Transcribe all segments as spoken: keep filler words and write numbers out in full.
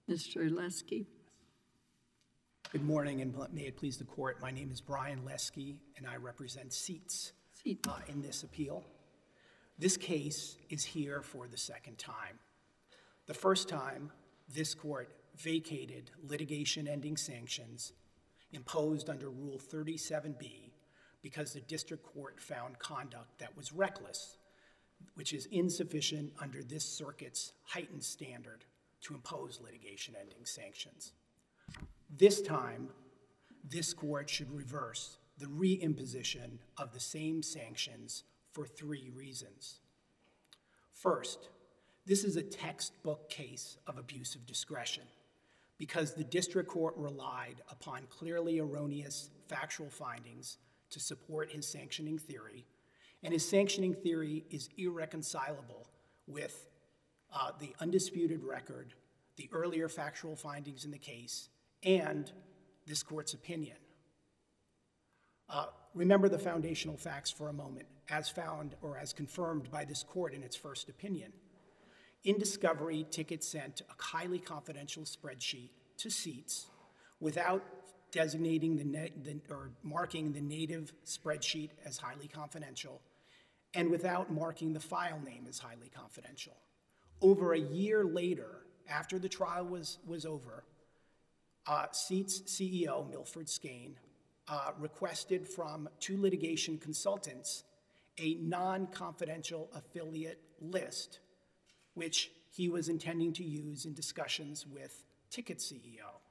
Mister Leske. Good morning, and may it please the court. My name is Brian Leske, and I represent Seats uh, in this appeal. This case is here for the second time. The first time, this court vacated litigation-ending sanctions imposed under Rule thirty-seven B because the district court found conduct that was reckless, which is insufficient under this circuit's heightened standard to impose litigation-ending sanctions. This time, this court should reverse the reimposition of the same sanctions for three reasons. First, this is a textbook case of abuse of discretion because the district court relied upon clearly erroneous factual findings to support his sanctioning theory, and his sanctioning theory is irreconcilable with uh, the undisputed record, the earlier factual findings in the case, and this court's opinion. Uh, remember the foundational facts for a moment, as found or as confirmed by this court in its first opinion. In discovery, Ticket sent a highly confidential spreadsheet to Seats without designating the, the or marking the native spreadsheet as highly confidential, and without marking the file name as highly confidential. Over a year later, after the trial was, was over, uh, Seats C E O, Milford Skane, uh, requested from two litigation consultants a non-confidential affiliate list, which he was intending to use in discussions with Ticket C E O.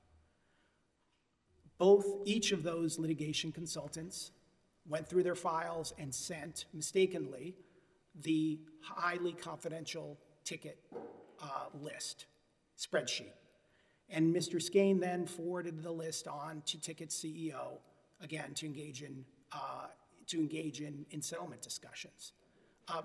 Both, each of those litigation consultants went through their files and sent, mistakenly, the highly confidential Ticket uh, list spreadsheet. And Mister Skane then forwarded the list on to Ticket C E O, again, to engage in, uh, to engage in, in settlement discussions. Uh,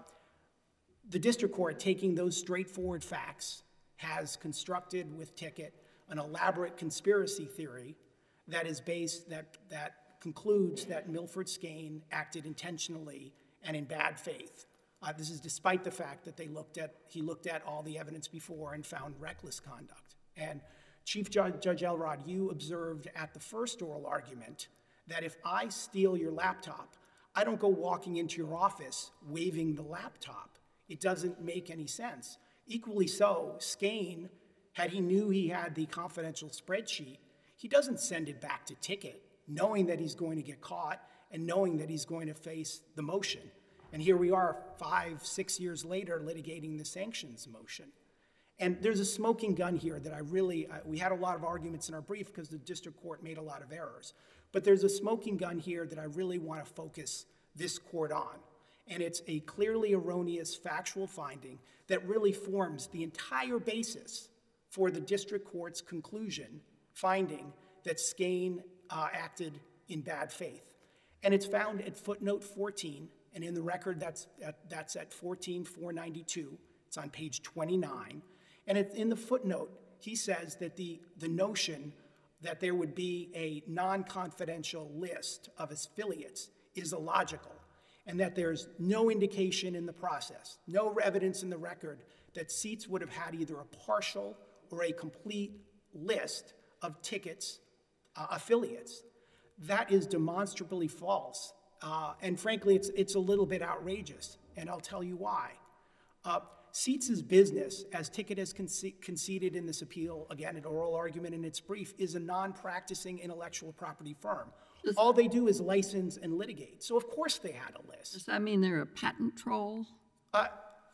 the district court, taking those straightforward facts, has constructed with Ticket an elaborate conspiracy theory that is based, that, that concludes that Milford Skane acted intentionally and in bad faith. Uh, this is despite the fact that they looked at, he looked at all the evidence before and found reckless conduct. And Chief Judge, Judge Elrod, you observed at the first oral argument that if I steal your laptop, I don't go walking into your office waving the laptop. It doesn't make any sense. Equally so, Skane, had he knew he had the confidential spreadsheet, he doesn't send it back to Ticket, knowing that he's going to get caught and knowing that he's going to face the motion. And here we are five, six years later litigating the sanctions motion. And there's a smoking gun here that I really, uh, we had a lot of arguments in our brief because the district court made a lot of errors. But there's a smoking gun here that I really want to focus this court on. And it's a clearly erroneous factual finding that really forms the entire basis for the district court's conclusion, finding that Skane uh, acted in bad faith. And it's found at footnote fourteen, and in the record that's at, that's at fourteen four ninety-two. It's on page twenty-nine. And it, in the footnote, he says that the, the notion that there would be a non-confidential list of affiliates is illogical, and that there's no indication in the process, no evidence in the record that Seats would have had either a partial or a complete list of Ticket's uh, affiliates. That is demonstrably false, uh, and frankly, it's, it's a little bit outrageous, and I'll tell you why. Uh, Seats' business, as Ticket has conce- conceded in this appeal, again, an oral argument in its brief, is a non-practicing intellectual property firm. Does All they do is license and litigate. So of course they had a list. Does that mean they're a patent troll? Uh,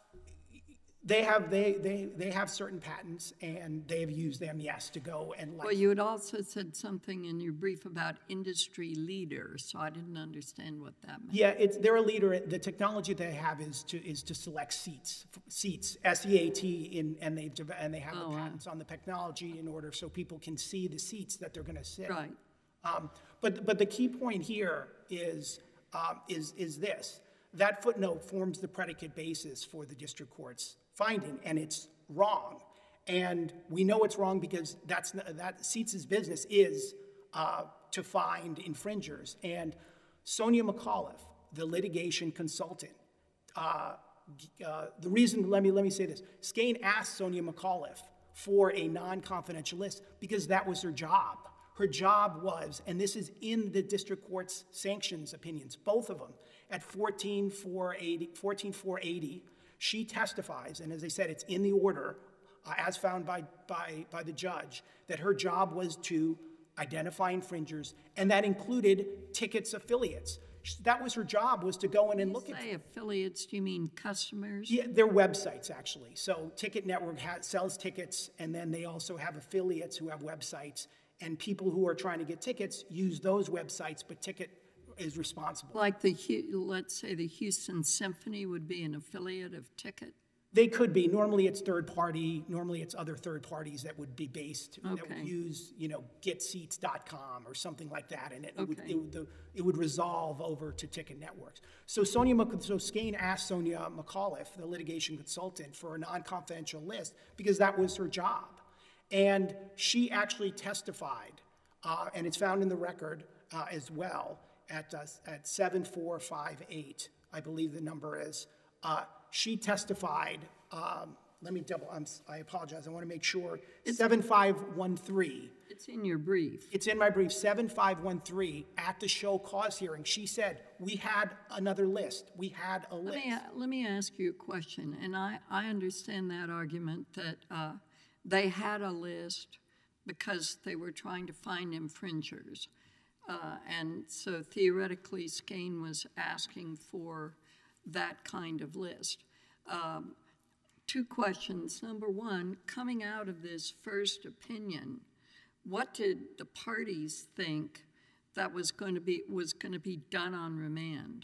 they have they they they have certain patents, and they have used them, yes, to go and license. Well, you had also said something in your brief about industry leaders, so I didn't understand what that meant. Yeah, it's they're a leader. The technology they have is to is to select seats, seats, S E A T, in, and they and they have oh, the patents wow. on the technology in order so people can see the seats that they're going to sit. Right. Um, but but the key point here is um, is is this: that footnote forms the predicate basis for the district court's finding, and it's wrong. And we know it's wrong because that's that Seats' business is uh, to find infringers. And Sonia McAuliffe, the litigation consultant, uh, uh, the reason, let me let me say this, Skane asked Sonia McAuliffe for a non-confidential list because that was her job. Her job was, and this is in the district court's sanctions opinions, both of them, at fourteen four eighty, she testifies, and as I said, it's in the order, uh, as found by, by, by the judge, that her job was to identify infringers, and that included tickets affiliates. That was her job, was to go in and look When at. you say affiliates, do you mean customers? Yeah, they're websites, actually. So Ticket Network ha- sells tickets, and then they also have affiliates who have websites. And people who are trying to get tickets use those websites, but Ticket is responsible. Like the, Hu- let's say the Houston Symphony would be an affiliate of Ticket? They could be. Normally it's third party. Normally it's other third parties that would be based, that Okay. would use, you know, get seats dot com or something like that. And it, would, Okay. it, would, the, it would resolve over to Ticket Networks. So Sonia, Mc- so Skane asked Sonia McAuliffe, the litigation consultant, for a non-confidential list because that was her job. And she actually testified, uh, and it's found in the record uh, as well, at, uh, at seven four five eight, I believe the number is. Uh, she testified, um, let me double, I'm, I apologize, I want to make sure, seven five one three. It's in your brief. It's in my brief, seven five one three, at the show cause hearing. She said, we had another list. We had a Let list. me, let me ask you a question, and I, I understand that argument that uh, they had a list because they were trying to find infringers. Uh, and so theoretically, Skane was asking for that kind of list. Um, two questions. Number one, coming out of this first opinion, what did the parties think that was going to be was going to be done on remand?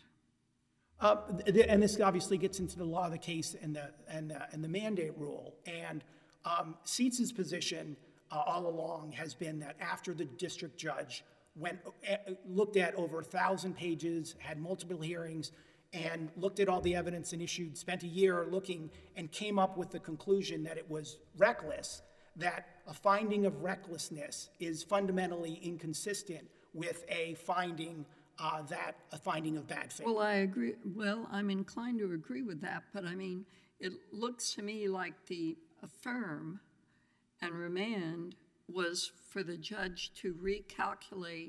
Uh, th- and this obviously gets into the law of the case and the and the, and the mandate rule. And um, Seats's position uh, all along has been that after the district judge went uh, looked at over a thousand pages, had multiple hearings, and looked at all the evidence and issued, spent a year looking, and came up with the conclusion that it was reckless, that a finding of recklessness is fundamentally inconsistent with a finding uh, that a finding of bad faith. Well, I agree. Well, I'm inclined to agree with that, but I mean, it looks to me like the affirm and remand was for the judge to recalculate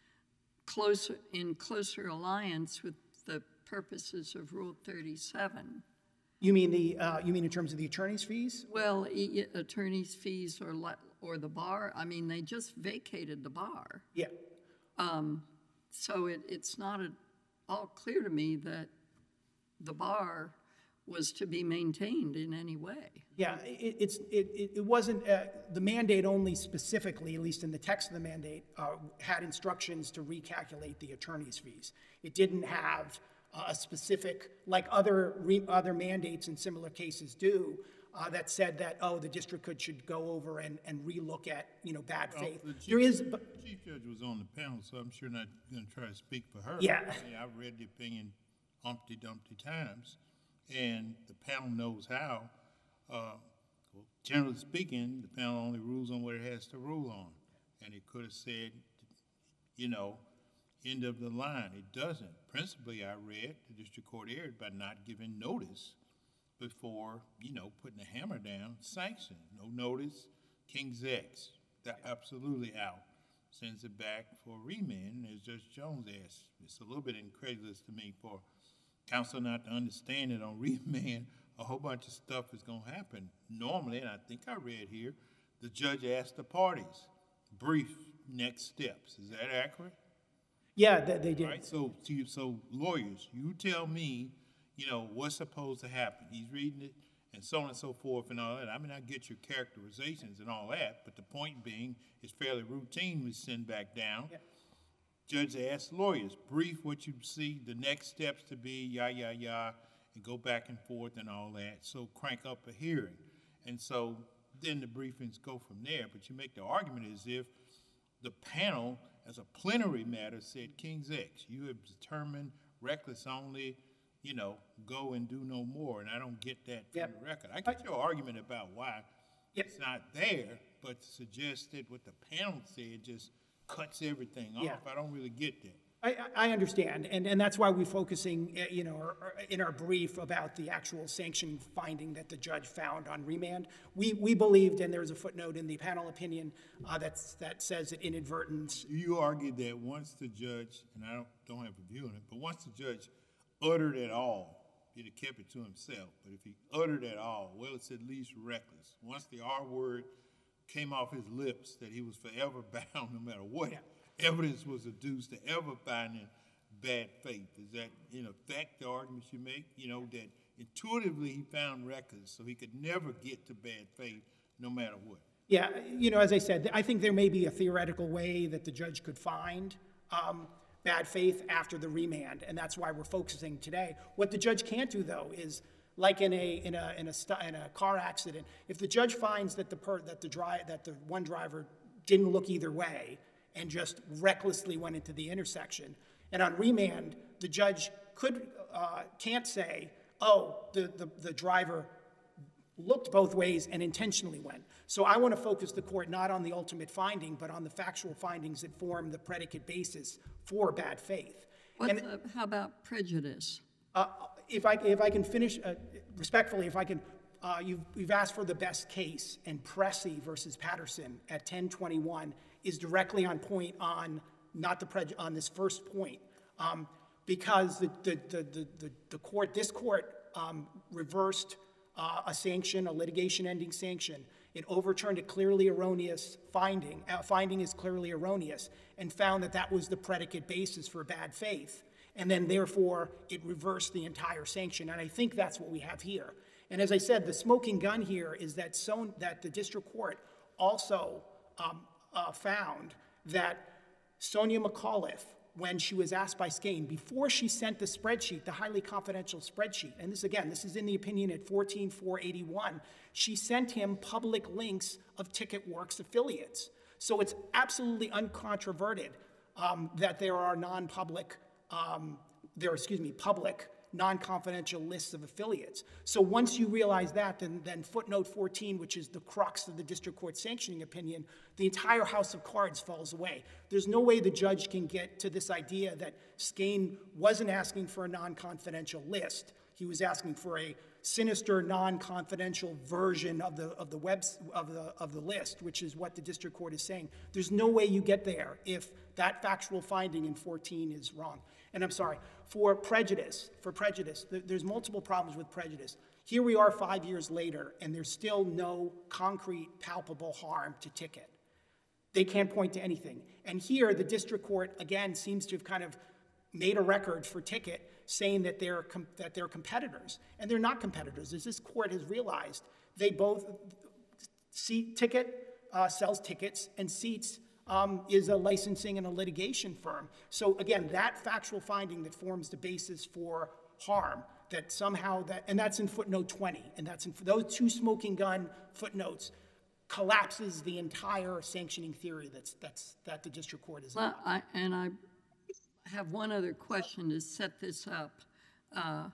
closer in closer alliance with the purposes of Rule thirty-seven. You mean the uh, you mean in terms of the attorney's fees? Well, e- attorney's fees or le- or the bar. I mean, they just vacated the bar, Yeah. so it, it's not at all clear to me that the bar was to be maintained in any way. Yeah, it, it's, it, it it wasn't, uh, the mandate only specifically, at least in the text of the mandate, uh, had instructions to recalculate the attorney's fees. It didn't have uh, a specific, like other, re, other mandates in similar cases do, uh, that said that, oh, the district could, should go over and, and relook at, you know, bad Well, faith. the chief- There is, but, The chief judge was on the panel, so I'm sure not going to try to speak for her. Yeah. I mean, I've read the opinion umpty dumpty times, and the panel knows how. Uh, well, generally speaking, the panel only rules on what it has to rule on, and it could have said, you know, end of the line. It doesn't. Principally, I read the district court erred by not giving notice before, you know, putting the hammer down, sanction. No notice, King's X. They're absolutely out. Sends it back for remand, as Judge Jones asked. It's a little bit incredulous to me for counsel not to understand that on remand, a whole bunch of stuff is going to happen. Normally, and I think I read here, the judge asked the parties, brief next steps. Is that accurate? yeah, they, they did. Right, so, so you- so lawyers, you tell me, you know, what's supposed to happen. He's reading it, and so on and so forth and all that. I mean, I get your characterizations and all that, but the point being, it's fairly routine we send back down. Yeah. Judge asks lawyers, brief what you see, the next steps to be, yah, yah, yah, and go back and forth and all that. So crank up a hearing. And so then the briefings go from there. But you make the argument as if the panel, as a plenary matter, said, King's X, you have determined reckless only, you know, go and do no more. And I don't get that from Yep. the record. I get your argument about why Yep. it's not there, but to suggest that what the panel said just cuts everything Yeah. off, I don't really get that. I, I understand, and, and that's why we're focusing, uh, you know, our- our- in our brief about the actual sanction finding that the judge found on remand. We, we believed, and there's a footnote in the panel opinion uh, that's, that says that inadvertence. You argue that once the judge, and I don't, don't have a view on it, but once the judge uttered at all, he'd have kept it to himself. But if he uttered at all, well, it's at least reckless. Once the R word came off his lips, that he was forever bound, no matter what Yeah. evidence was adduced to ever find in bad faith. Is that, in effect, the arguments you make? You know, that intuitively he found reckless, so he could never get to bad faith, no matter what. Yeah, you know, as I said, I think there may be a theoretical way that the judge could find um, bad faith after the remand, and that's why we're focusing today. What the judge can't do, though, is like in a in a in a, stu- in a car accident, if the judge finds that the per, that the dri- that the one driver didn't look either way and just recklessly went into the intersection, and on remand, the judge could uh, can't say, oh, the, the the driver looked both ways and intentionally went. So I want to focus the court not on the ultimate finding, but on the factual findings that form the predicate basis for bad faith. What And the, how about prejudice? uh, if I if I can finish uh, respectfully, if I can, uh, you've you've asked for the best case, and Pressy versus Patterson at ten twenty-one is directly on point on not the prejudice on this first point, um, because the the, the the the the court this court um, reversed uh, a sanction, a litigation-ending sanction. It overturned a clearly erroneous finding. Uh, finding is clearly erroneous, and found that that was the predicate basis for bad faith. And then, therefore, it reversed the entire sanction. And I think that's what we have here. And as I said, the smoking gun here is that so, that the district court also um, uh, found that Sonia McAuliffe, when she was asked by Skane, before she sent the spreadsheet, the highly confidential spreadsheet, and this, again, this is in the opinion at fourteen four eighty-one, she sent him public links of TicketWorks affiliates. So it's absolutely uncontroverted um, that there are non-public Um, there, excuse me, public, non-confidential lists of affiliates. So once you realize that, then, then footnote fourteen, which is the crux of the district court sanctioning opinion, the entire house of cards falls away. There's no way the judge can get to this idea that Skane wasn't asking for a non-confidential list. He was asking for a sinister, non-confidential version of the of the web of the of the list, which is what the district court is saying. There's no way you get there if that factual finding in fourteen is wrong. And I'm sorry, for prejudice, for prejudice, th- there's multiple problems with prejudice. Here we are five years later, and there's still no concrete, palpable harm to Ticket. They can't point to anything. And here, the district court, again, seems to have kind of made a record for Ticket, saying that they're com- that they're competitors. And they're not competitors, as this court has realized. They both, see, Ticket uh, sells tickets, and Seats Um, is a licensing and a litigation firm. So again, that factual finding that forms the basis for harm, that somehow that, and that's in footnote twenty, and that's in those two smoking gun footnotes, collapses the entire sanctioning theory that's that's that the district court is. Well, I, and I have one other question to set this up. Uh,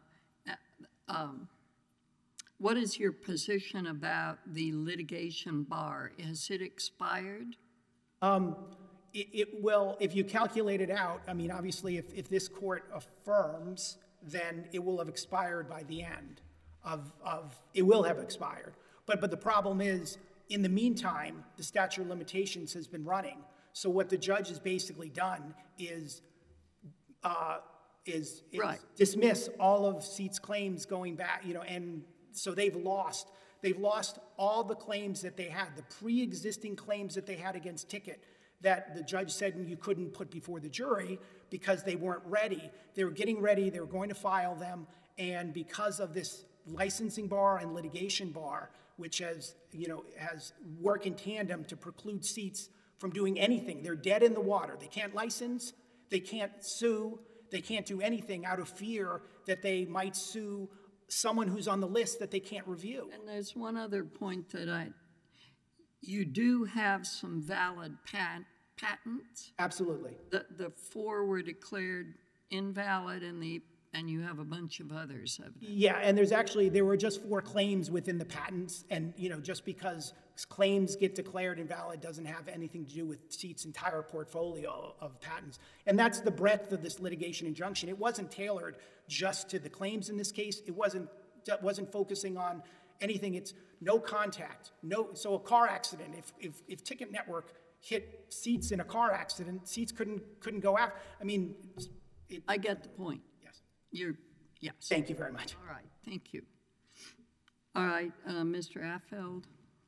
um, what is your position about the litigation bar? Has it expired? Um, it, it will, if you calculate it out, I mean, obviously, if, if this court affirms, then it will have expired by the end of, of, it will have expired. But, but the problem is, in the meantime, the statute of limitations has been running. So what the judge has basically done is, uh, is, is Right. dismiss all of Seats' claims going back, you know, and so they've lost They've lost all the claims that they had, the pre-existing claims that they had against Ticket that the judge said you couldn't put before the jury because they weren't ready. They were getting ready, they were going to file them, and because of this licensing bar and litigation bar, which has, you know, has worked in tandem to preclude Seats from doing anything. They're dead in the water. They can't license, they can't sue, they can't do anything out of fear that they might sue someone who's on the list that they can't review. And there's one other point that I, you do have some valid pat, patents. Absolutely. The, the four were declared invalid and the and you have a bunch of others, evidently. Yeah, and there's actually, there were just four claims within the patents, and, you know, just because claims get declared invalid doesn't have anything to do with SEAT's entire portfolio of patents. And that's the breadth of this litigation injunction. It wasn't tailored just to the claims in this case. It wasn't, it wasn't focusing on anything. It's no contact, no, so a car accident, if, if, if Ticket Network hit SEAT's in a car accident, SEAT's couldn't, couldn't go after, I mean, it, I get the point. yes. You're, yes. Thank you very much. All right, thank you. All right, uh, Mister Affeld.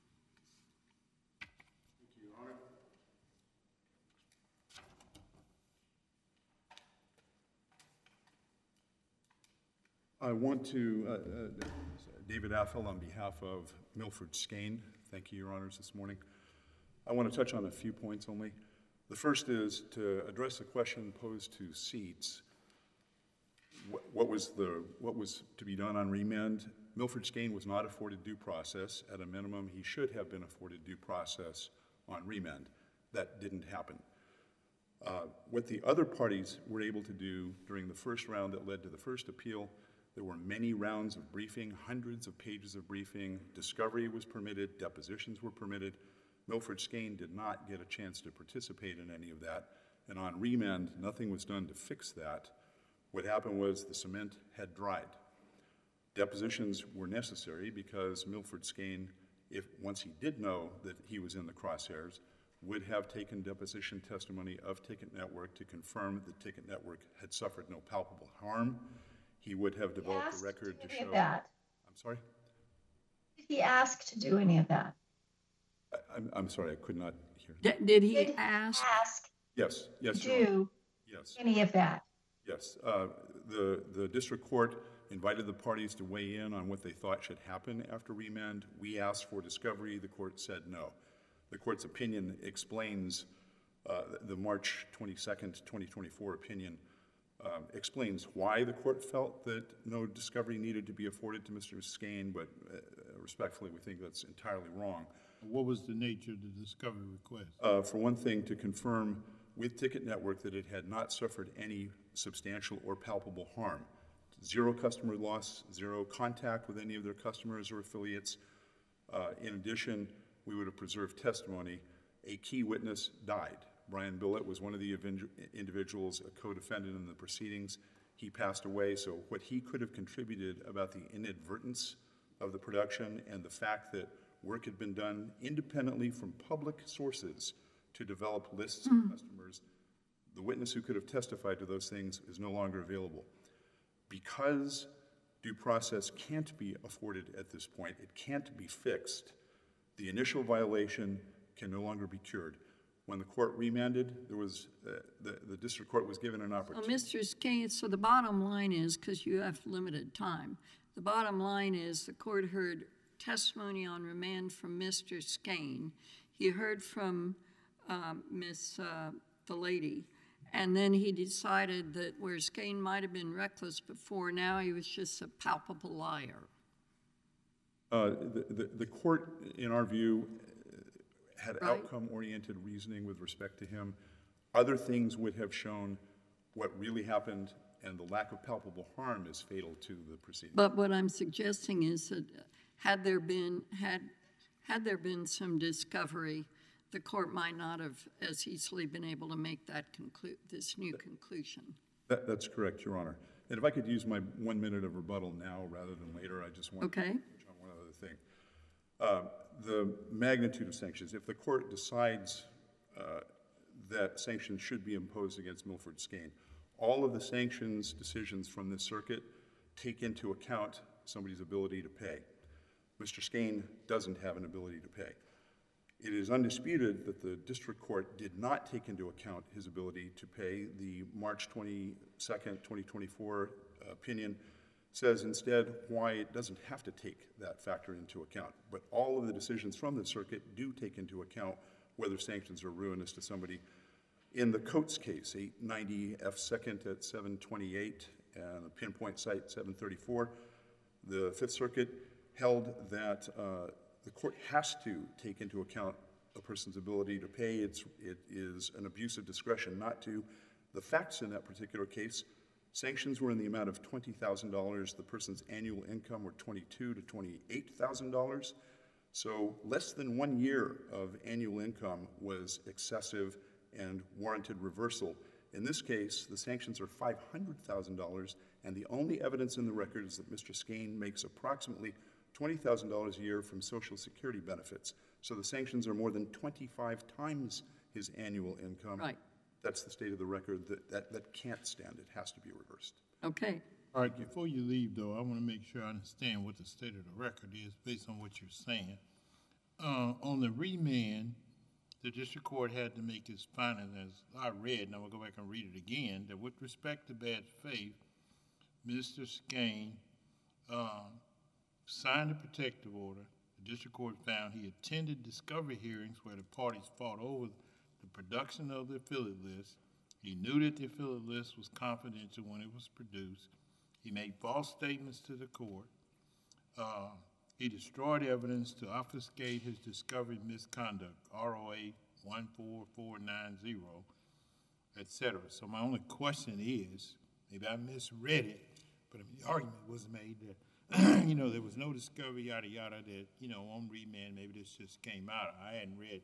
I want to, uh, uh, David Affel on behalf of Milford Skane. Thank you, Your Honors, this morning. I want to touch on a few points only. The first is to address the question posed to SEAT's. What, what was the what was to be done on remand? Milford Skane was not afforded due process. At a minimum, he should have been afforded due process on remand. That didn't happen. Uh, what the other parties were able to do during the first round that led to the first appeal, there were many rounds of briefing, hundreds of pages of briefing. Discovery was permitted, depositions were permitted. Milford Skane did not get a chance to participate in any of that. And on remand, nothing was done to fix that. What happened was the cement had dried. Depositions were necessary because Milford Skane, if once he did know that he was in the crosshairs, would have taken deposition testimony of Ticket Network to confirm that Ticket Network had suffered no palpable harm. He would have developed a record to show that. I'm sorry? Did he ask to do any of that? I, I'm, I'm sorry, I could not hear. D- Did he Did he ask? ask Yes, yes, to Your Honor. do Yes, any of that? yes. Uh, the, the district court invited the parties to weigh in on what they thought should happen after remand. We asked for discovery. The court said no. The court's opinion explains, uh, the March twenty-second, twenty twenty-four opinion um, explains why the court felt that no discovery needed to be afforded to Mister Skane, but uh, respectfully, we think that's entirely wrong. What was the nature of the discovery request? Uh, for one thing, to confirm with Ticket Network that it had not suffered any substantial or palpable harm. Zero customer loss, zero contact with any of their customers or affiliates. Uh, in addition, we would have preserved testimony. A key witness died. Brian Billett was one of the individuals, a co-defendant in the proceedings. He passed away, so what he could have contributed about the inadvertence of the production and the fact that work had been done independently from public sources to develop lists of customers, the witness who could have testified to those things is no longer available. Because due process can't be afforded at this point, it can't be fixed, the initial violation can no longer be cured. When the court remanded, there was, uh, the, the district court was given an So, opportunity. Mister Skane, so the bottom line is, because you have limited time, the bottom line is the court heard testimony on remand from Mister Skane. He heard from um, Miss uh, the lady, and then he decided that where Skane might have been reckless before, now he was just a palpable liar. Uh, the, the, the court, in our view, had Right. outcome-oriented reasoning with respect to him. Other things would have shown what really happened, and the lack of palpable harm is fatal to the proceeding. But what I'm suggesting is that had there been, had, had there been some discovery, the court might not have as easily been able to make that conclu- this new conclusion. That, that's correct, Your Honor. And if I could use my one minute of rebuttal now rather than later, I just want Okay. to touch on one other thing. Uh, the magnitude of sanctions, if the court decides uh, that sanctions should be imposed against Milford Skane, all of the sanctions decisions from this circuit take into account somebody's ability to pay. Mister Skane doesn't have an ability to pay. It is undisputed that the district court did not take into account his ability to pay. The March twenty-second, twenty twenty-four opinion says instead why it doesn't have to take that factor into account. But all of the decisions from the circuit do take into account whether sanctions are ruinous to somebody. In the Coates case, eight ninety F second at seven twenty-eight, and the pinpoint site seven thirty-four, the Fifth Circuit held that uh, the court has to take into account a person's ability to pay. It's, it is an abuse of discretion not to. The facts in that particular case Sanctions were in the amount of twenty thousand dollars. The person's annual income were twenty-two to twenty-eight thousand dollars. So less than one year of annual income was excessive and warranted reversal. In this case, the sanctions are five hundred thousand dollars, and the only evidence in the record is that Mister Skane makes approximately twenty thousand dollars a year from Social Security benefits. So the sanctions are more than twenty-five times his annual income. Right. That's the state of the record. That, that, that can't stand. It has to be reversed. Okay. All right, before you leave, though, I want to make sure I understand what the state of the record is based on what you're saying. Uh, on the remand, the district court had to make its findings, as I read, and I will go back and read it again, that with respect to bad faith, Mister Skane uh, signed a protective order. The district court found he attended discovery hearings where the parties fought over the production of the affiliate list. He knew that the affiliate list was confidential when it was produced. He made false statements to the court. Uh, he destroyed evidence to obfuscate his discovery misconduct, R O A one four four nine zero, et cetera. So my only question is, maybe I misread it, but the argument was made that, you know, there was no discovery, yada, yada, that, you know, on remand, maybe this just came out. I hadn't read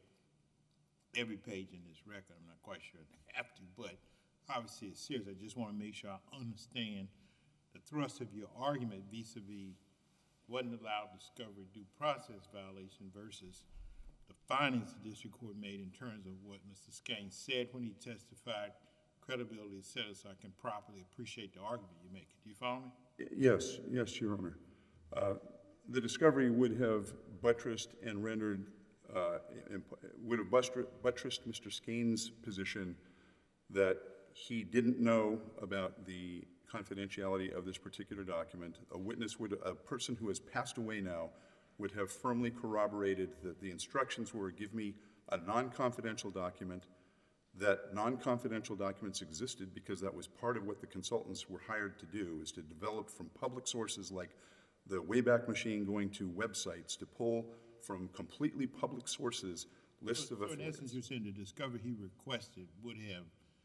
every page in this record. I'm not quite sure I have to, but obviously it's serious. I just want to make sure I understand the thrust of your argument vis-a-vis wasn't allowed discovery due process violation versus the findings the district court made in terms of what Mister Skane said when he testified, credibility, et cetera, so I can properly appreciate the argument you're making. Do you follow me? Yes, yes, Your Honor. Uh, the discovery would have buttressed and rendered, uh, imp- would have buttressed, buttressed Mister Skane's position that he didn't know about the confidentiality of this particular document. A witness would, a person who has passed away now, would have firmly corroborated that the instructions were give me a non-confidential document, that non-confidential documents existed because that was part of what the consultants were hired to do, is to develop from public sources like the Wayback Machine going to websites to pull from completely public sources lists So, of so in affiliates. essence, you're saying the discovery he requested would have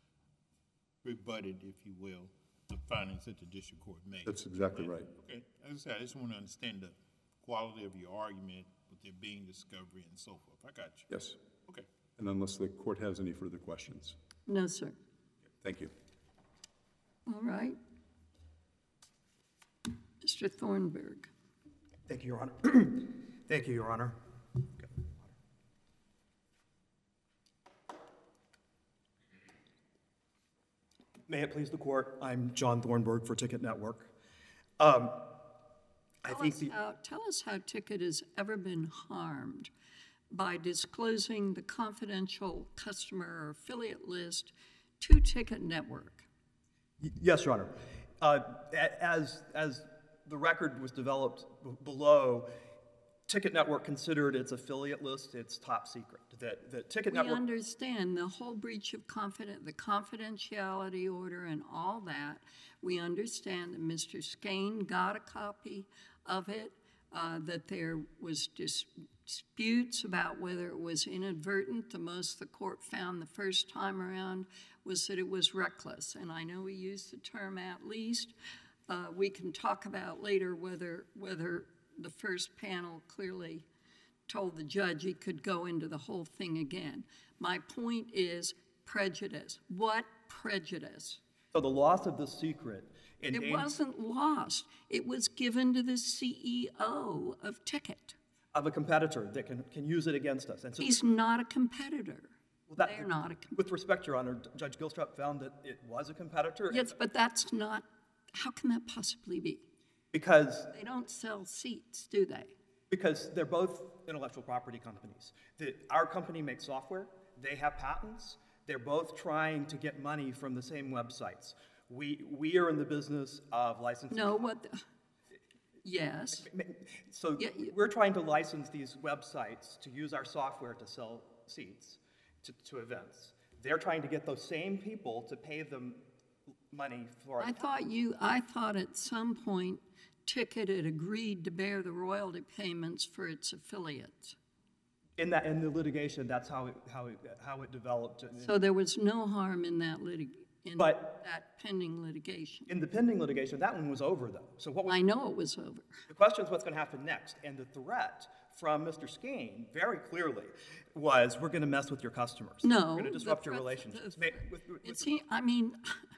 rebutted, if you will, the findings that the district court made. That's exactly right. Okay, as I said, I just want to understand the quality of your argument with there being discovery and so forth. I got you. Yes. Okay. And unless the court has any further questions. No, sir. Thank you. All right. Mister Thornburg. Thank you, Your Honor. Thank you, Your Honor. May it please the court, I'm John Thornburg for Ticket Network. Um, I Tell think us, the, how, tell us how Ticket has ever been harmed by disclosing the confidential customer or affiliate list to Ticket Network. yes, Your Honor. Uh, a- as, as the record was developed b- below, Ticket Network considered its affiliate list its top secret. That, that Ticket We Network. understand the whole breach of confident, the confidentiality order and all that. We understand that Mister Skane got a copy of it, uh, that there was dis- disputes about whether it was inadvertent. The most the court found the first time around was that it was reckless. And I know we use the term at least. Uh, we can talk about later whether whether the first panel clearly told the judge he could go into the whole thing again. My point is prejudice. What prejudice? So the loss of the secret. It endangered- wasn't lost. It was given to the C E O of Ticket. of a competitor that can, can use it against us. And so He's not a competitor. well, that- They're not a competitor. With respect, Your Honor, Judge Gilstrap found that it was a competitor. Yes, but that's not, how can that possibly be? Because, They don't sell seats, do they? because they're both intellectual property companies. The, our company makes software, they have patents, they're both trying to get money from the same websites. We, we are in the business of licensing. No, what, the- yes. So Yeah, you- we're trying to license these websites to use our software to sell seats to, to events. They're trying to get those same people to pay them money for I it. thought you, I thought at some point Ticket had agreed to bear the royalty payments for its affiliates. In that, in the litigation, that's how it, how it, how it developed. So there was no harm in that litig, in But- that pending litigation. In the pending litigation, that one was over, though. So what was, I know it was over. the question is what's going to happen next. And the threat from Mister Skane, very clearly, was we're going to mess with your customers. No. We're going to the disrupt your threat- relationships. the- Ma- with- with- It seem, I mean,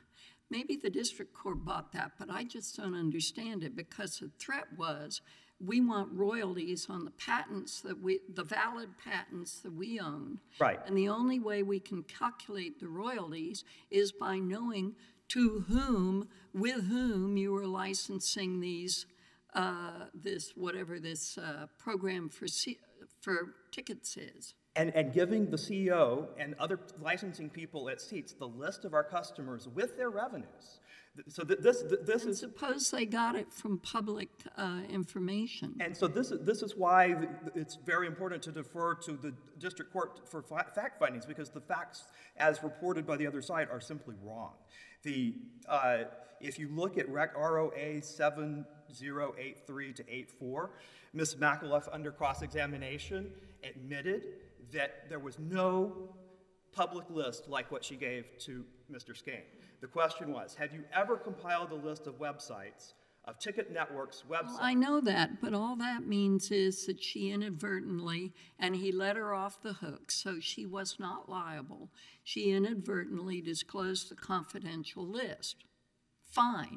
maybe the district court bought that, but I just don't understand it because the threat was, we want royalties on the patents that we, the valid patents that we own. Right. And the only way we can calculate the royalties is by knowing to whom, with whom you are licensing these, uh, this, whatever this uh, program for, C- for tickets is. And, and giving the C E O and other licensing people at Seats the list of our customers with their revenues. Th- So th- this, th- this And is, suppose they got it from public uh, information. and so this is, this is why th- it's very important to defer to the district court for fa- fact findings, because the facts as reported by the other side are simply wrong. The, uh, if you look at Rec R O A seven zero eight three to eighty-four, Miz McAuliffe, under cross-examination, admitted that there was no public list like what she gave to Mister Skane. The question was, have you ever compiled a list of websites, of Ticket Network's Well, websites? I know that, but all that means is that she inadvertently, and he let her off the hook, so she was not liable. She inadvertently disclosed the confidential list. Fine.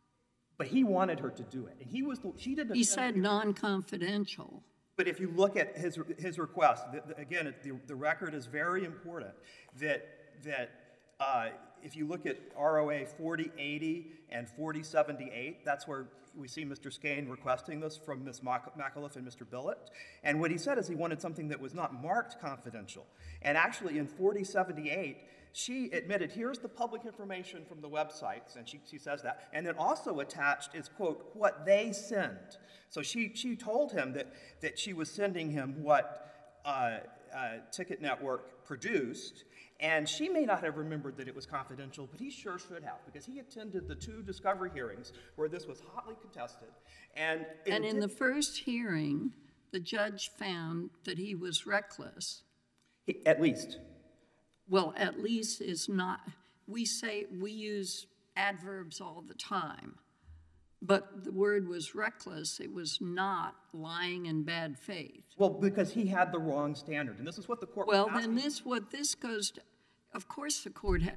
But he wanted her to do it, and he was, the, she didn't. He said non-confidential. But if you look at his, his request, th- th- again, it- the, the record is very important, that, that uh, if you look at R O A forty eighty and forty seventy-eight, that's where we see Mister Skane requesting this from Miz Mac- McAuliffe and Mister Billett. And what he said is he wanted something that was not marked confidential. And actually in forty seventy-eight, she admitted, here's the public information from the websites, and she, she says that, and then also attached is, quote, what they send. So she, she told him that, that she was sending him what uh, uh, Ticket Network produced, and she may not have remembered that it was confidential, but he sure should have, because he attended the two discovery hearings where this was hotly contested. And, And in did- the first hearing, the judge found that he was reckless. he- at least. Well, at least is not, we say, we use adverbs all the time, but the word was reckless. It was not lying in bad faith. Well, because he had the wrong standard, and this is what the court was Well, asking. then this, what this goes to, of course the court had,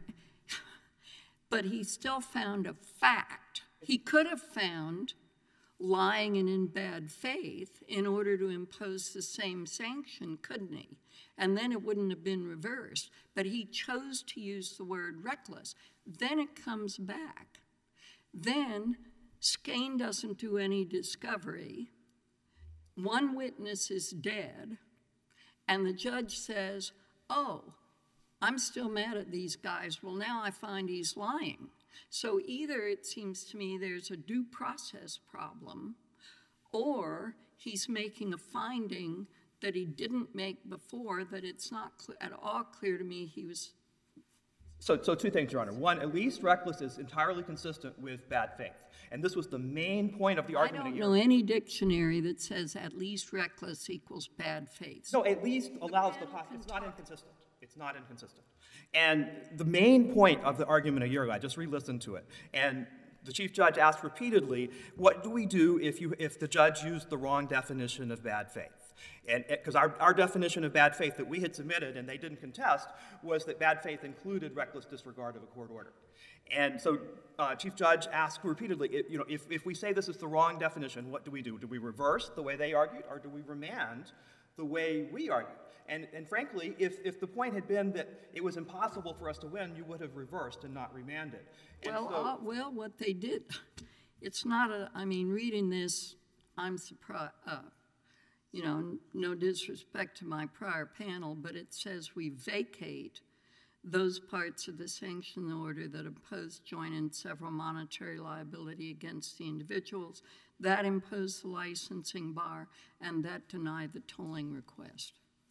but he still found a fact. He could have found lying and in bad faith in order to impose the same sanction, couldn't he? And then it wouldn't have been reversed. But he chose to use the word reckless. Then it comes back. Then Skane doesn't do any discovery. One witness is dead. And the judge says, oh, I'm still mad at these guys. Well, now I find he's lying. So either it seems to me there's a due process problem, or he's making a finding that he didn't make before, that it's not cl- at all clear to me he was. So, so two things, Your Honor. One, at least reckless is entirely consistent with bad faith. And this was the main point of the I argument don't here. know any dictionary that says at least reckless equals bad faith. No, at least allows the, po- it's not inconsistent. It's not inconsistent. And the main point of the argument a year ago, I just re-listened to it, and the Chief Judge asked repeatedly, what do we do if you, if the judge used the wrong definition of bad faith? And, because our, our definition of bad faith that we had submitted and they didn't contest was that bad faith included reckless disregard of a court order. And so uh, Chief Judge asked repeatedly, it, you know, if, if we say this is the wrong definition, what do we do? Do we reverse the way they argued, or do we remand the way we argued? And, and frankly, if, if the point had been that it was impossible for us to win, you would have reversed and not remanded. And Well, so- uh, well, what they did, it's not a, I mean, reading this, I'm surprised, uh, you know, n- no disrespect to my prior panel, but it says we vacate those parts of the sanction order that impose joint and several monetary liability against the individuals, that impose the licensing bar, and that deny the tolling request.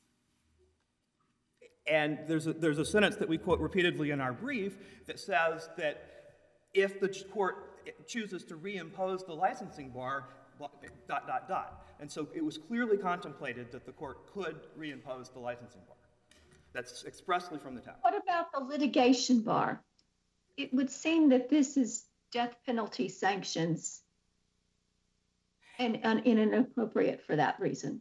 And there's a, there's a sentence that we quote repeatedly in our brief that says that if the ch- court chooses to reimpose the licensing bar, blah, dot, dot, dot. And so it was clearly contemplated that the court could reimpose the licensing bar. That's expressly from the text. What about the litigation bar? it would seem that this is death penalty sanctions and, and inappropriate for that reason.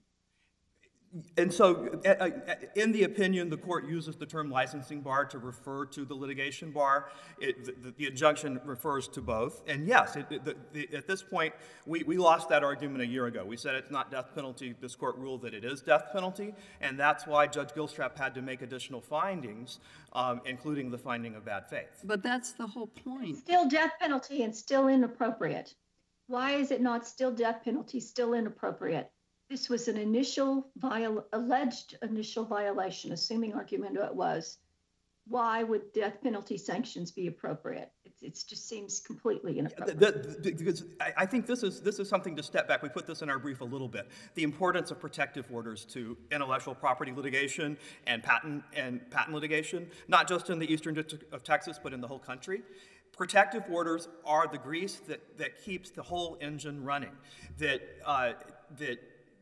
And so, uh, uh, in the opinion, the court uses the term licensing bar to refer to the litigation bar. It, the, the injunction refers to both. And yes, it, the, the, at this point, we, we lost that argument a year ago. We said it's not death penalty. This court ruled that it is death penalty, and that's why Judge Gilstrap had to make additional findings, um, including the finding of bad faith. But that's the whole point. Still death penalty and still inappropriate. Why is it not still death penalty, still inappropriate? This was an initial, viol alleged initial violation, assuming argument it was. Why would death penalty sanctions be appropriate? It, it just seems completely inappropriate. The, the, the, because I, I think this is, this is something to step back. We put this in our brief a little bit. The importance of protective orders to intellectual property litigation and patent, and patent litigation, not just in the Eastern District of Texas, but in the whole country. Protective orders are the grease that, that keeps the whole engine running. That, uh, that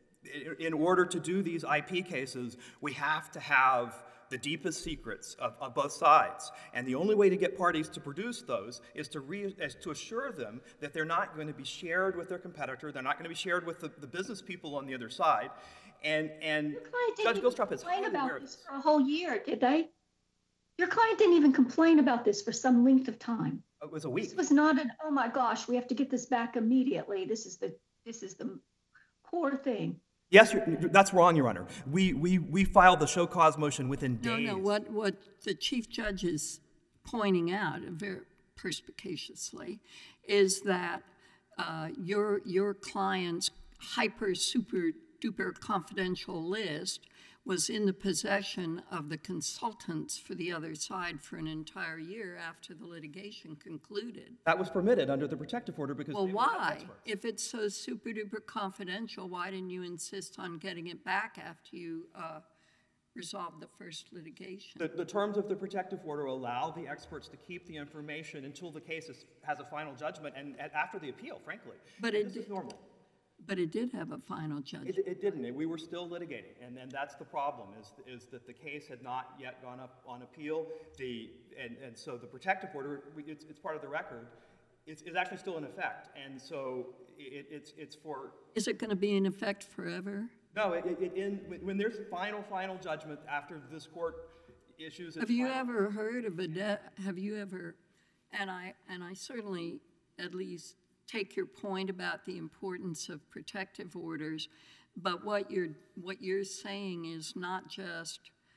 in order to do these I P cases, we have to have the deepest secrets of, of both sides. And the only way to get parties to produce those is to, re, is to assure them that they're not going to be shared with their competitor, they're not going to be shared with the, the business people on the other side. And, and Judge Gilstrap is highly aware of this. For a whole year, did they? Your client didn't even complain about this for some length of time. It was a week. This was not an, oh my gosh, we have to get this back immediately. This is the, this is the core thing. Yes, you're, that's wrong, Your Honor. We, we, we filed the show cause motion within days. No, no, what, what the Chief Judge is pointing out very perspicaciously is that uh, your, your client's hyper, super duper confidential list was in the possession of the consultants for the other side for an entire year after the litigation concluded. That was permitted under the protective order because Well, they were not why? experts. If it's so super duper confidential, why didn't you insist on getting it back after you uh, resolved the first litigation? The, the terms of the protective order allow the experts to keep the information until the case is, has a final judgment and, and after the appeal, frankly. But And it this is did- normal. But it did have a final judgment. It, it didn't. We were still litigating, and, and that's the problem, is, is that the case had not yet gone up on appeal. The, and, and so the protective order, we, it's, it's part of the record, it's, it's actually still in effect. And so it, it's, it's for... Is it going to be in effect forever? No, it, it, in, when there's final, final judgment after this court issues... its Have you final- ever heard of a de- have you ever, and I, and I certainly at least take your point about the importance of protective orders, but what you're, what you're saying is not just,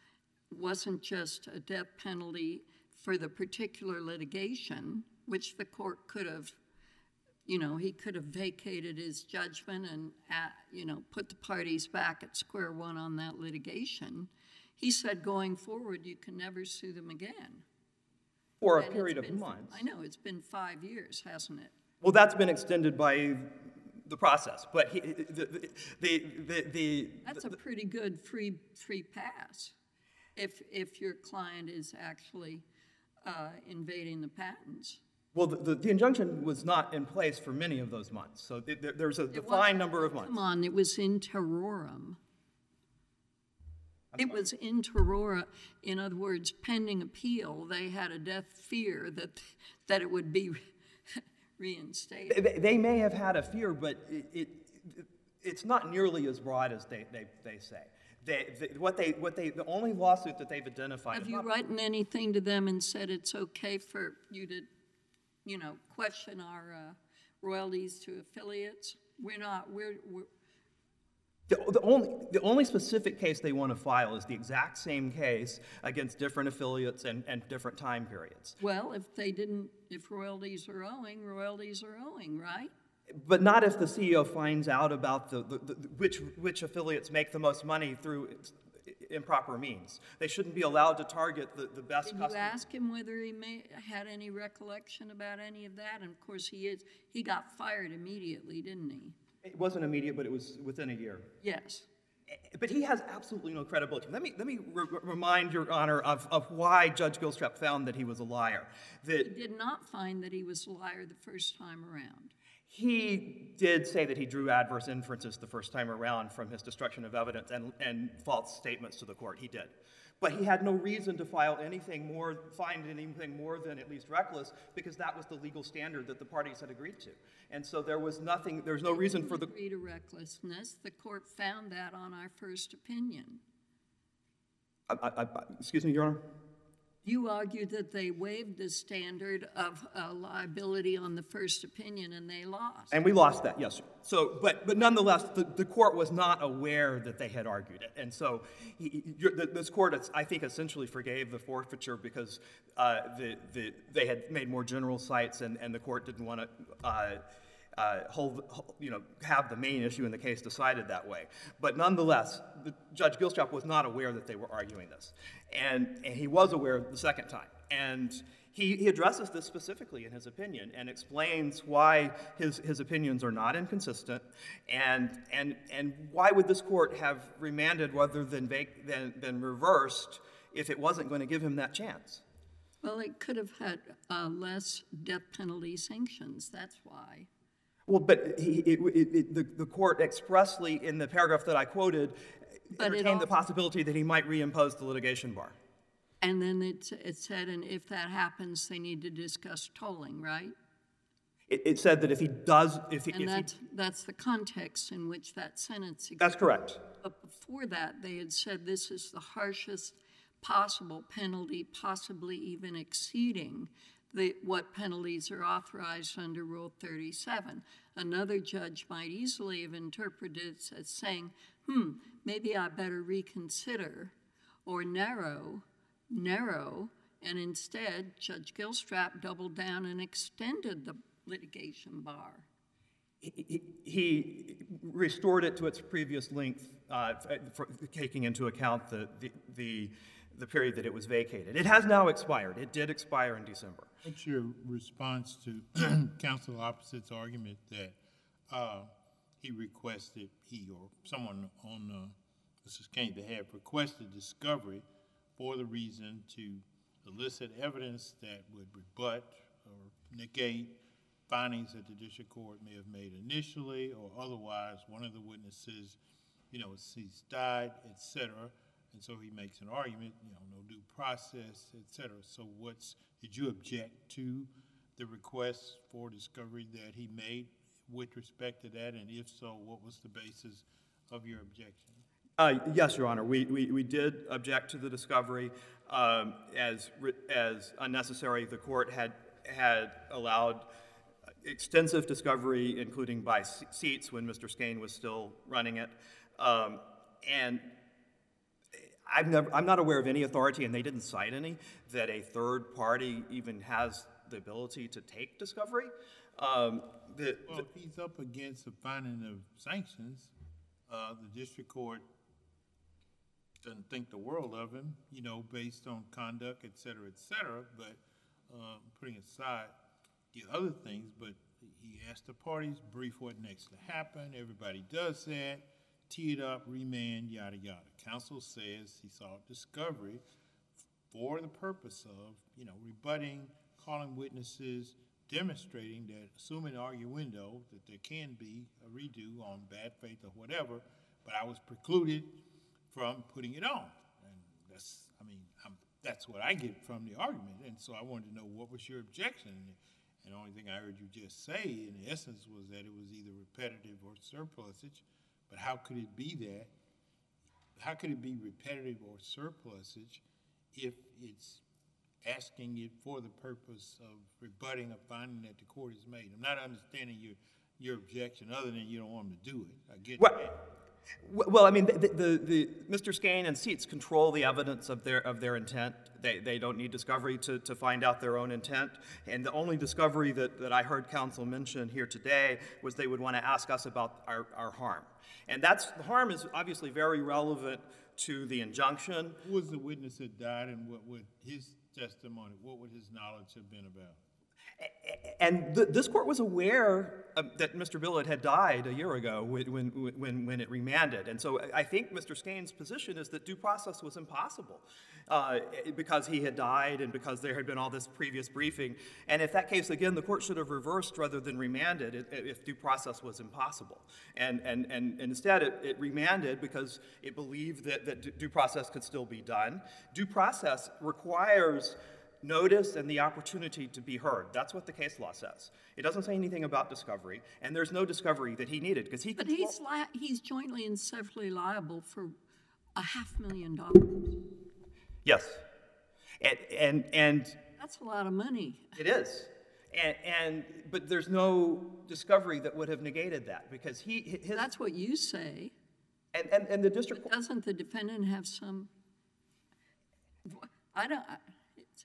wasn't just a death penalty for the particular litigation, which the court could have, you know, he could have vacated his judgment and, uh, you know, put the parties back at square one on that litigation. He said going forward, you can never sue them again. For a And period it's of been- months. I know, it's been five years, hasn't it? Well, that's been extended by the process, but he, the, the, the, the... That's a pretty good free, free pass if, if your client is actually uh, invading the patents. Well, the, the, the injunction was not in place for many of those months, so th there, there's a It defined wasn't- number of months. Come on, it was in terrorem. It was in terrora. In other words, pending appeal, they had a death fear that, that it would be reinstated. They, they may have had a fear, but it, it, it's not nearly as broad as they, they, they say. They, they, what they, what they, the only lawsuit that they've identified... Have is you not- written anything to them and said it's okay for you to, you know, question our uh, royalties to affiliates? We're not, we're, we're, The, the, only, the only specific case they want to file is the exact same case against different affiliates and, and different time periods. well, if they didn't, if royalties are owing, royalties are owing, right? But not if the C E O finds out about the, the, the, which, which affiliates make the most money through improper means. They shouldn't be allowed to target the, the best Did you customers. ask him whether he may, had any recollection about any of that? And of course, he is. He got fired immediately, didn't he? It wasn't immediate, but it was within a year. Yes. But he has absolutely no credibility. Let me, let me re remind Your Honor of, of why Judge Gilstrap found that he was a liar. That He did not find that he was a liar the first time around. he did say that he drew adverse inferences the first time around from his destruction of evidence and, and false statements to the court. He did. But he had no reason to file anything more, find anything more than at least reckless, because that was the legal standard that the parties had agreed to. And so there was nothing, there's no reason for the... Agree to recklessness. The court found that on our first opinion. I, I, I, excuse me, Your Honor? You argued that they waived the standard of uh, liability on the first opinion, and they lost. And we lost that, yes, sir. So, but, but nonetheless, the, the court was not aware that they had argued it. And so he, he, the, this court, I think, essentially forgave the forfeiture because uh, the, the, they had made more general cites, and, and the court didn't want to uh, uh, hold, you know, have the main issue in the case decided that way. But nonetheless, the, Judge Gilstrap was not aware that they were arguing this. And, and he was aware the second time. And he, he addresses this specifically in his opinion and explains why his, his opinions are not inconsistent and, and, and why would this court have remanded rather than, vac- than, than reversed if it wasn't going to give him that chance. Well, it could have had uh, less death penalty sanctions. That's why. Well, but he, it, it, it, the, the court expressly, in the paragraph that I quoted, But it entertained the also- possibility that he might reimpose the litigation bar. And then it, it said, and if that happens, they need to discuss tolling, right? It, it said that if he does, if he, And if he that's, that's the context in which that sentence exists. that's correct. But before that, they had said this is the harshest possible penalty, possibly even exceeding the, what penalties are authorized under Rule thirty-seven. Another judge might easily have interpreted it as saying, hmm, maybe I better reconsider or narrow, narrow, and instead Judge Gilstrap doubled down and extended the litigation bar. He, he, he restored it to its previous length, uh, for, taking into account the, the, the, the period that it was vacated. It has now expired. It did expire in December. What's your response to counsel opposite's argument that uh, he requested, he or someone on uh, Missus Kane's behalf requested discovery for the reason to elicit evidence that would rebut or negate findings that the district court may have made initially or otherwise? One of the witnesses, you know, he's died, et cetera, and so he makes an argument, you know, no due process, et cetera. So what's, did you object to the request for discovery that he made with respect to that? And if so, what was the basis of your objection? Uh, yes, Your Honor. We, we, we did object to the discovery um, as, as unnecessary. The court had, had allowed extensive discovery, including by seats when Mister Skane was still running it. Um, and I've never, I'm not aware of any authority, and they didn't cite any, that a third party even has the ability to take discovery. Um, the, Well, if he's up against a finding of sanctions, uh, the district court doesn't think the world of him, you know, based on conduct, et cetera, et cetera, but uh, putting aside the other things, but he asked the parties, brief what next to happen, everybody does that, tee it up, remand, yada, yada. Counsel says he sought discovery for the purpose of, you know, rebutting, calling witnesses, demonstrating that, assuming arguendo, that there can be a redo on bad faith or whatever, but I was precluded from putting it on. And that's, I mean, I'm, that's what I get from the argument. And so I wanted to know, what was your objection? And the only thing I heard you just say, in essence, was that it was either repetitive or surplusage. But how could it be that? How could it be repetitive or surplusage if it's asking it for the purpose of rebutting a finding that the court has made? I'm not understanding your your objection, other than you don't want them to do it. I get well, that. Well, I mean, the, the, the, Mister Skane and Seats control the evidence of their of their intent. They, they don't need discovery to, to find out their own intent. And the only discovery that, that I heard counsel mention here today was they would want to ask us about our, our harm. And that's, the harm is obviously very relevant to the injunction. Who was the witness that died, and what would his testimony, what would his knowledge have been about? And th this court was aware um, that Mister Billett had died a year ago when, when, when, when it remanded. And so I think Mister Skane's position is that due process was impossible uh, because he had died and because there had been all this previous briefing. And if that case, again, the court should have reversed rather than remanded it, if due process was impossible. And, and, and, and instead it, it remanded because it believed that, that due process could still be done. Due process requires notice and the opportunity to be heard. That's what the case law says. It doesn't say anything about discovery, and there's no discovery that he needed because he. But control- he's li he's jointly and severally liable for a half million dollars. Yes, and and and That's a lot of money. it is, and and but there's no discovery that would have negated that because he his That's what you say. and and, and the district. But doesn't the defendant have some? I don't. I- It's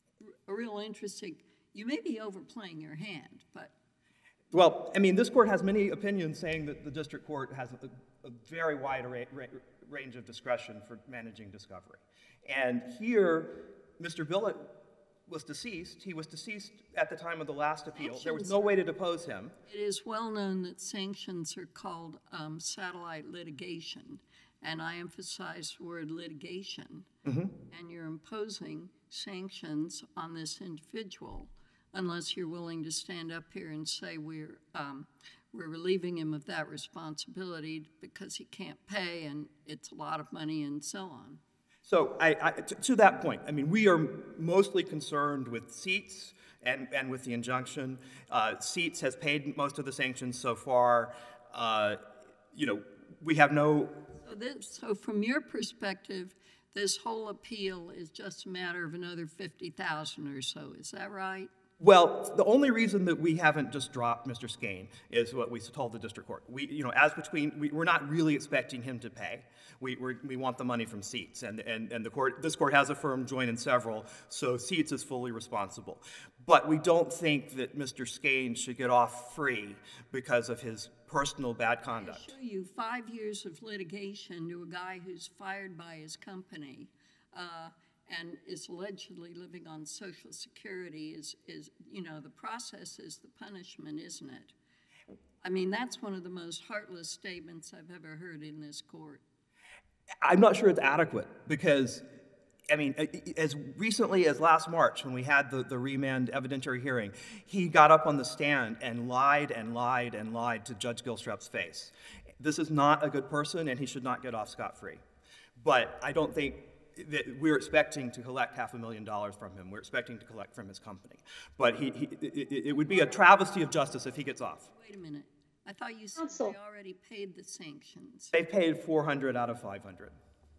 a real interesting. You may be overplaying your hand, but Well, I mean, this court has many opinions saying that the district court has a, a very wide array, ra range of discretion for managing discovery. And here, Mister Billett was deceased. He was deceased at the time of the last appeal. There was no way to depose him. it is well known that sanctions are called um, satellite litigation, and I emphasize the word litigation. Mm-hmm. And you're imposing sanctions on this individual unless you're willing to stand up here and say we're um, we're relieving him of that responsibility because he can't pay and it's a lot of money and so on. So I, I, to, to that point, I mean, we are mostly concerned with seats and, and with the injunction. Uh, seats has paid most of the sanctions so far. Uh, you know, we have no... So, this, so from your perspective, this whole appeal is just a matter of another fifty thousand or so, is that right? Well, the only reason that we haven't just dropped Mister Skane is what we told the district court. We, you know, as between, we, we're not really expecting him to pay. We, we're, we want the money from Seats, and, and, and the court, this court has affirmed joint and several, so Seats is fully responsible. But we don't think that Mister Skane should get off free because of his personal bad conduct. I show you five years of litigation to a guy who's fired by his company uh, and is allegedly living on Social Security. Is, is, you know, the process is the punishment, isn't it? I mean, that's one of the most heartless statements I've ever heard in this court. I'm not sure it's adequate because, I mean, as recently as last March when we had the, the remand evidentiary hearing, he got up on the stand and lied and lied and lied to Judge Gilstrap's face. This is not a good person and he should not get off scot-free. But I don't think that we're expecting to collect half a million dollars from him. We're expecting to collect from his company. But he, he, it, it would be a travesty of justice if he gets off. Wait a minute. I thought you said Counsel. they already paid the sanctions. They paid four hundred out of five hundred.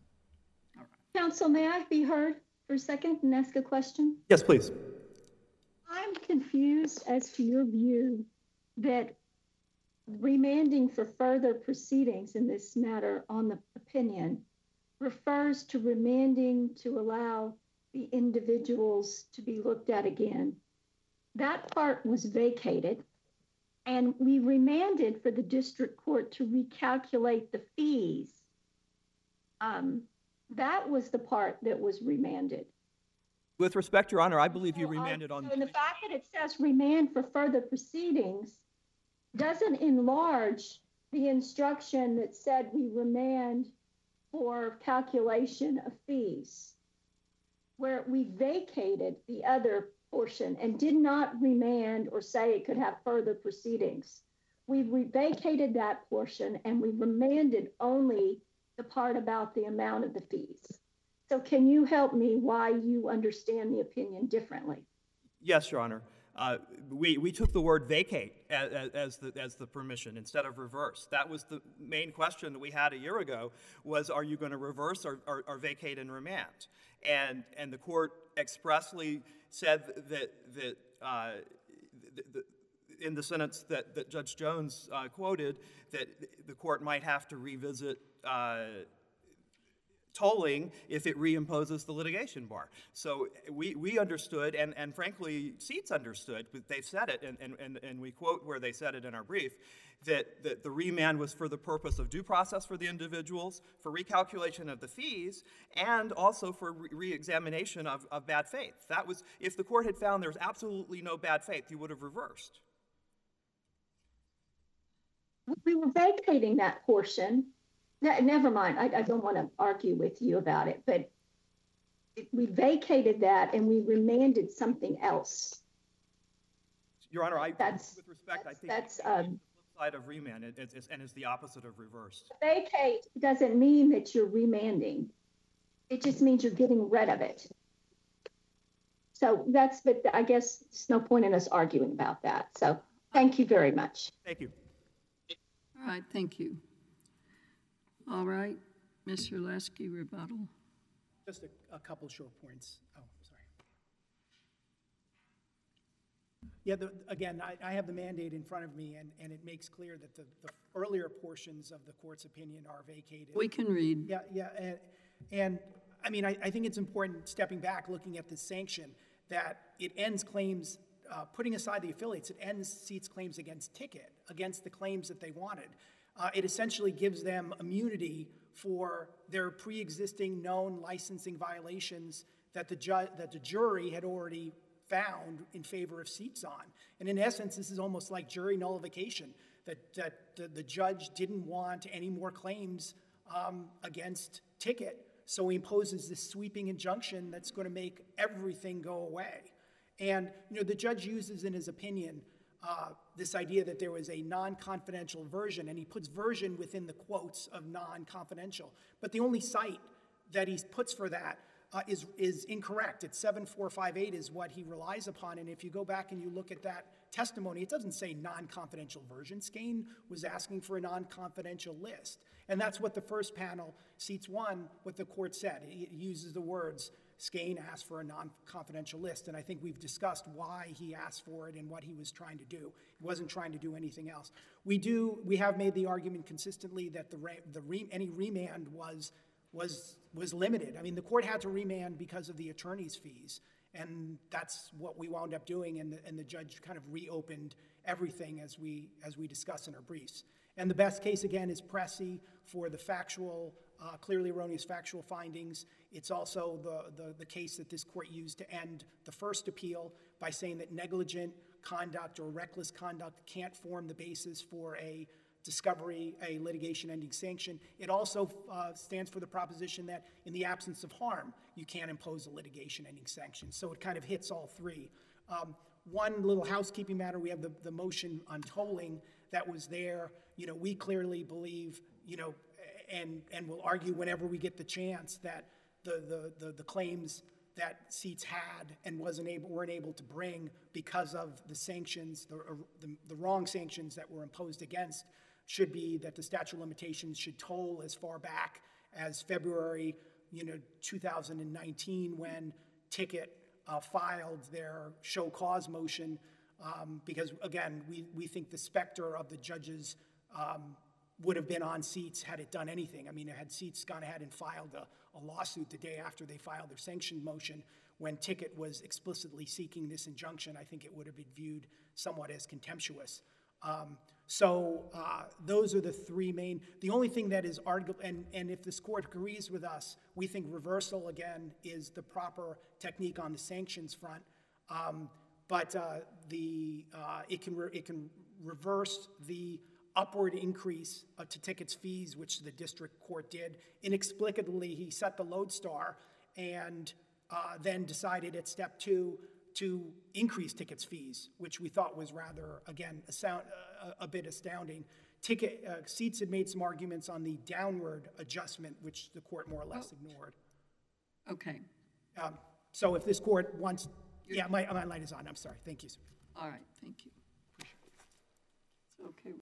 Counsel, may I be heard for a second and ask a question? Yes, please. I'm confused as to your view that remanding for further proceedings in this matter on the opinion refers to remanding to allow the individuals to be looked at again. That part was vacated, and we remanded for the district court to recalculate the fees. Um, that was the part that was remanded. With respect, Your Honor, I believe you So I- remanded on... so And the fact that it says remand for further proceedings doesn't enlarge the instruction that said we remand for calculation of fees, where we vacated the other portion and did not remand or say it could have further proceedings. We re- vacated that portion and we remanded only the part about the amount of the fees. So can you help me why you understand the opinion differently? Yes, Your Honor. Uh, we, we took the word vacate as, as, the, as the permission instead of reverse. That was the main question that we had a year ago was, are you going to reverse or, or, or vacate and remand? And, and the court expressly said that, that uh, the, the, in the sentence that, that Judge Jones uh, quoted, that the court might have to revisit uh, tolling if it reimposes the litigation bar. So we, we understood, and, and frankly, Seats understood, but they've said it, and, and, and, and we quote where they said it in our brief, that, that the remand was for the purpose of due process for the individuals, for recalculation of the fees, and also for re- re-examination of, of bad faith. That was, if the court had found there was absolutely no bad faith, you would have reversed. We were vacating that portion. Ne- Never mind, I, I don't want to argue with you about it, but it- we vacated that and we remanded something else. Your Honor, I, That's- with respect, I think that's, it's um, the flip side of remand, it, it's, and it's the opposite of reversed. Vacate doesn't mean that you're remanding. It just means you're getting rid of it. So that's, but I guess there's no point in us arguing about that. So thank you very much. Thank you. All right, thank you. All right, Mister Lasky, rebuttal. Just a, a couple short points. Oh, sorry. Yeah, the, again, I, I have the mandate in front of me, and, and it makes clear that the, the earlier portions of the court's opinion are vacated. We can read. Yeah, yeah, and, and I mean, I, I think it's important, stepping back, looking at the sanction, that it ends claims, uh, putting aside the affiliates, it ends Seats' claims against Ticket, against the claims that they wanted. Uh, it essentially gives them immunity for their pre-existing known licensing violations that the ju- that the jury had already found in favor of Seats on. And in essence, this is almost like jury nullification, that, that the, the judge didn't want any more claims um, against Ticket, so he imposes this sweeping injunction that's going to make everything go away. And, you know, the judge uses in his opinion uh, this idea that there was a non-confidential version, and he puts version within the quotes of non-confidential. But the only site that he puts for that uh, is, is incorrect. It's seven four five eight is what he relies upon, and if you go back and you look at that testimony, it doesn't say non-confidential version. Skane was asking for a non-confidential list. And that's what the first panel, Seats one, what the court said. It uses the words, Skane asked for a non-confidential list, and I think we've discussed why he asked for it and what he was trying to do. He wasn't trying to do anything else. We do, we have made the argument consistently that the, re, the re, any remand was, was, was limited. I mean, the court had to remand because of the attorney's fees, and that's what we wound up doing, and the, and the judge kind of reopened everything as we, as we discuss in our briefs. And the best case, again, is Pressy for the factual, uh, clearly erroneous factual findings. It's also the, the, the case that this court used to end the first appeal by saying that negligent conduct or reckless conduct can't form the basis for a discovery, a litigation-ending sanction. It also uh, stands for the proposition that in the absence of harm, you can't impose a litigation-ending sanction. So it kind of hits all three. Um, one little housekeeping matter, we have the, the motion on tolling that was there. You know, we clearly believe, you know, and, and we'll argue whenever we get the chance that the, the, the, the claims that Seats had and wasn't able, weren't able to bring because of the sanctions, the, the, the wrong sanctions that were imposed against, should be that the statute of limitations should toll as far back as February, you know, two thousand nineteen, when Ticket uh, filed their show cause motion, um, because again, we, we think the specter of the judges um, would have been on Seats had it done anything. I mean, had Seats gone ahead and filed a, a lawsuit the day after they filed their sanction motion, when Ticket was explicitly seeking this injunction, I think it would have been viewed somewhat as contemptuous. Um, so uh, those are the three main. The only thing that is arguable, and, and if this court agrees with us, we think reversal, again, is the proper technique on the sanctions front. Um, but uh, the, uh, it, can re- it can reverse the upward increase uh, to Ticket's fees, which the district court did. Inexplicably, he set the lodestar and uh, then decided at step two to increase Ticket's fees, which we thought was rather, again, a, sound, uh, a bit astounding. Ticket uh, Seats had made some arguments on the downward adjustment, which the court more or less oh. ignored. Okay. Um, so if this court wants, You're, yeah, my, my light is on. I'm sorry. Thank you, sir. All right. Thank you. Okay.